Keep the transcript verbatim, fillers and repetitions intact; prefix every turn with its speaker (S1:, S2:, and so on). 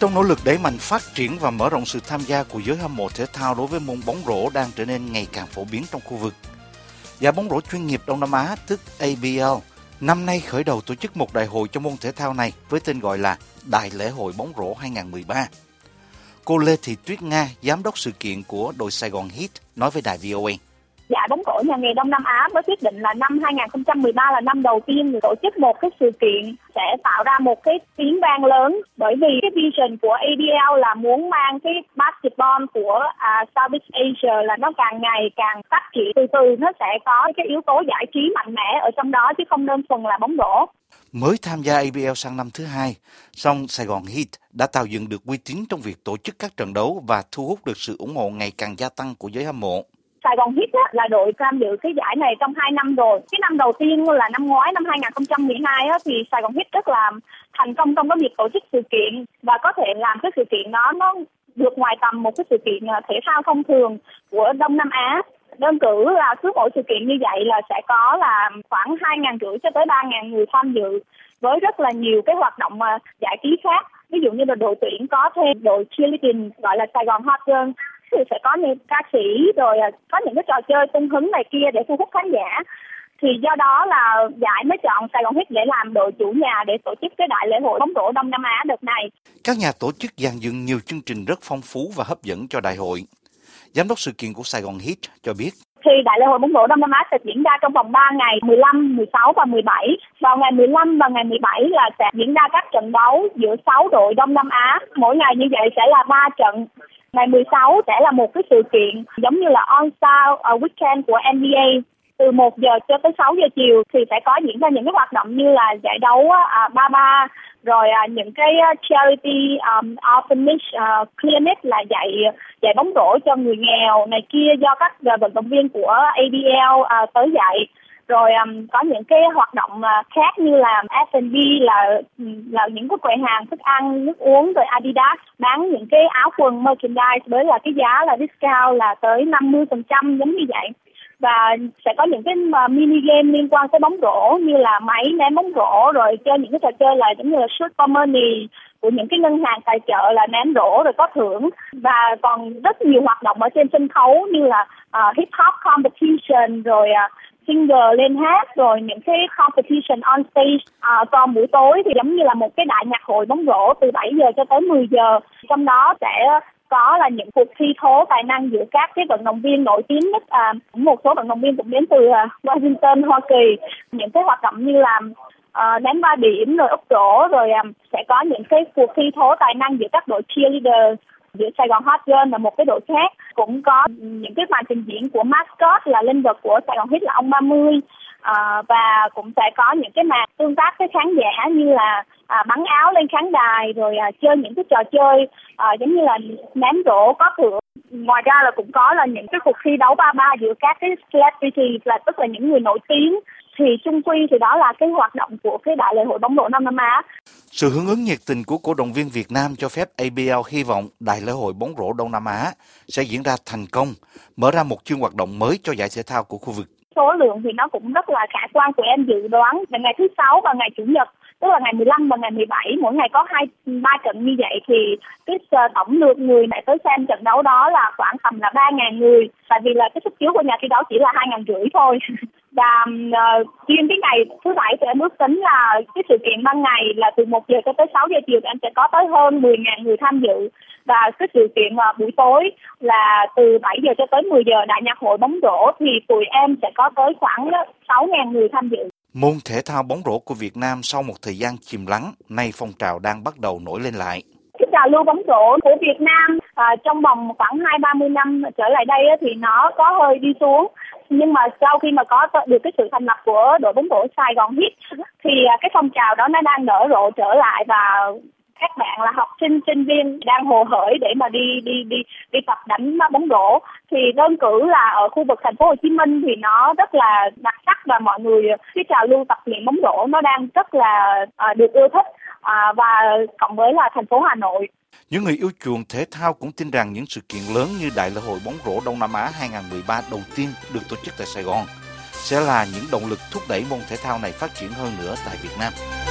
S1: Trong nỗ lực đẩy mạnh phát triển và mở rộng sự tham gia của giới hâm mộ thể thao đối với môn bóng rổ đang trở nên ngày càng phổ biến trong khu vực, giải bóng rổ chuyên nghiệp Đông Nam Á tức A B L năm nay khởi đầu tổ chức một đại hội cho môn thể thao này với tên gọi là Đại lễ hội bóng rổ hai không một ba. Cô Lê Thị Tuyết Nga, giám đốc sự kiện của đội Sài Gòn Heat nói với đài vê o a.
S2: Giải bóng rổ nhà nghề Đông Nam Á mới quyết định là năm hai không một ba là năm đầu tiên tổ chức một cái sự kiện sẽ tạo ra một cái tiếng vang lớn, bởi vì cái vision của A B L là muốn mang cái basketball của uh, Southeast Asia là nó càng ngày càng phát triển, từ từ nó sẽ có cái yếu tố giải trí mạnh mẽ ở trong đó chứ không đơn thuần là bóng rổ.
S1: Mới tham gia A B L sang năm thứ hai, song Sài Gòn Heat đã tạo dựng được uy tín trong việc tổ chức các trận đấu và thu hút được sự ủng hộ ngày càng gia tăng của giới hâm mộ.
S2: Sài Gòn Heat á, là đội tham dự cái giải này trong hai năm rồi. Cái năm đầu tiên là năm ngoái, năm hai không một hai á, thì Sài Gòn Heat rất là thành công trong cái việc tổ chức sự kiện và có thể làm cái sự kiện đó nó vượt ngoài tầm một cái sự kiện thể thao thông thường của Đông Nam Á. Đơn cử là cứ mỗi sự kiện như vậy là sẽ có là khoảng hai ngàn rưỡi cho tới ba ngàn người tham dự với rất là nhiều cái hoạt động giải trí khác. Ví dụ như là đội tuyển có thêm đội cheerleading gọi là Sài Gòn Hot Girls, thì sẽ có những ca sĩ rồi có những cái trò chơi tung hứng này kia để thu hút khán giả. Thì do đó là giải mới chọn Sài Gòn Heat để làm đội chủ nhà để tổ chức cái đại lễ hội bóng rổ Đông Nam Á đợt này.
S1: Các nhà tổ chức dàn dựng nhiều chương trình rất phong phú và hấp dẫn cho đại hội. Giám đốc sự kiện của Sài Gòn Heat cho biết.
S2: Thì đại lễ hội bóng rổ Đông Nam Á sẽ diễn ra trong vòng ba ngày, mười lăm, mười sáu và mười bảy. Vào ngày mười lăm và ngày mười bảy là sẽ diễn ra các trận đấu giữa sáu đội Đông Nam Á. Mỗi ngày như vậy sẽ là ba trận. Ngày mười sáu sẽ là một cái sự kiện giống như là All-Star uh, Weekend của N B A. Từ một giờ cho tới sáu giờ chiều thì sẽ có diễn ra những cái hoạt động như là giải đấu uh, ba ba, rồi uh, những cái uh, charity um, orphanage uh, clinic là dạy dạy bóng rổ cho người nghèo này kia do các uh, vận động viên của A B L uh, tới dạy. Rồi um, có những cái hoạt động uh, khác như là F and B là là những cái quầy hàng thức ăn, nước uống, rồi Adidas bán những cái áo quần merchandise với là cái giá là discount là tới năm mươi phần trăm giống như vậy. Và sẽ có những cái mini game liên quan tới bóng rổ như là máy ném bóng rổ, rồi chơi những cái trò chơi là giống như là shoot for money của những cái ngân hàng tài trợ là ném rổ rồi có thưởng. Và còn rất nhiều hoạt động ở trên sân khấu như là uh, hip hop competition, rồi uh, singer lên hát, rồi những cái competition on stage. À, còn buổi tối thì giống như là một cái đại nhạc hội bóng rổ từ bảy giờ cho tới mười giờ. Trong đó sẽ có là những cuộc thi thố tài năng giữa các cái vận động viên nổi tiếng nhất. À, một số vận động viên cũng đến từ uh, Washington, Hoa Kỳ. Những cái hoạt động như là uh, ném ba điểm, rồi úp rổ, rồi um, sẽ có những cái cuộc thi thố tài năng giữa các đội cheerleader. Giữa Sài Gòn Hot Girls là một cái đội khác, cũng có những cái màn trình diễn của mascot là linh vật của Sài Gòn Heat là ông ba mươi, à, và cũng sẽ có những cái màn tương tác với khán giả như là à, bắn áo lên khán đài, rồi à, chơi những cái trò chơi à, giống như là ném rổ có thưởng. Ngoài ra là cũng có là những cái cuộc thi đấu ba ba giữa các cái celebrity là tức là những người nổi tiếng. Thì chung quy thì đó là cái hoạt động của cái đại lễ hội bóng rổ Đông Nam Á.
S1: Sự hưởng ứng nhiệt tình của cổ động viên Việt Nam cho phép A B L hy vọng đại lễ hội bóng rổ Đông Nam Á sẽ diễn ra thành công, mở ra một chương hoạt động mới cho giải thể thao của khu vực.
S2: Số lượng thì nó cũng rất là khả quan, tụi em dự đoán là ngày thứ sáu và ngày chủ nhật, tức là ngày mười lăm và ngày mười bảy, mỗi ngày có hai ba trận như vậy thì cái tổng lượt người này tới xem trận đấu đó là khoảng tầm là ba ngàn người, tại vì là cái sức chứa của nhà thi đấu chỉ là hai ngàn rưỡi thôi. Và uh, riêng cái ngày thứ bảy thì em ước tính là cái sự kiện ban ngày là từ một giờ cho tới sáu giờ chiều thì em sẽ có tới hơn mười ngàn người tham dự. Và cái sự kiện uh, buổi tối là từ bảy giờ cho tới mười giờ đại nhạc hội bóng rổ thì tụi em sẽ có tới khoảng sáu ngàn người tham dự.
S1: Môn thể thao bóng rổ của Việt Nam sau một thời gian chìm lắng, nay phong trào đang bắt đầu nổi lên lại.
S2: Cái trào lưu bóng rổ của Việt Nam à, trong vòng khoảng hai ba mươi năm trở lại đây á, thì nó có hơi đi xuống. Nhưng mà sau khi mà có được cái sự thành lập của đội bóng rổ Sài Gòn Heat thì cái phong trào đó nó đang nở rộ trở lại, và các bạn là học sinh, sinh viên đang hồ hởi để mà đi đi đi đi tập đánh bóng rổ. Thì đơn cử là ở khu vực thành phố Hồ Chí Minh thì nó rất là đặc sắc, và mọi người cái trào lưu tập luyện bóng rổ nó đang rất là à, được ưa thích, à, và cộng với là thành phố Hà Nội.
S1: Những người yêu chuộng thể thao cũng tin rằng những sự kiện lớn như Đại lễ hội bóng rổ Đông Nam Á hai không một ba đầu tiên được tổ chức tại Sài Gòn sẽ là những động lực thúc đẩy môn thể thao này phát triển hơn nữa tại Việt Nam.